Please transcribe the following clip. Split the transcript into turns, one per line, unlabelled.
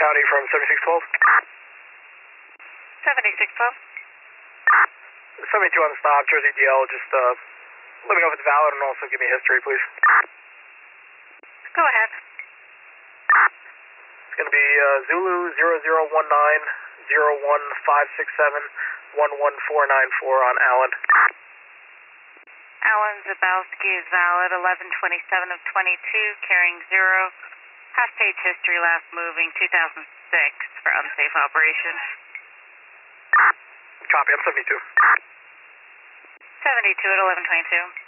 County from 7612.
7612.
72 on the stop, Jersey DL, just let me know if it's valid and also give me history, please.
Go ahead.
It's going to be Zulu 0019 01567 11494 on Allen.
Allen Zabowski is valid, 1127 of 22, carrying 0. Half-page history, last moving 2006 for unsafe operation.
Copy, I'm 72.
72 at 1122.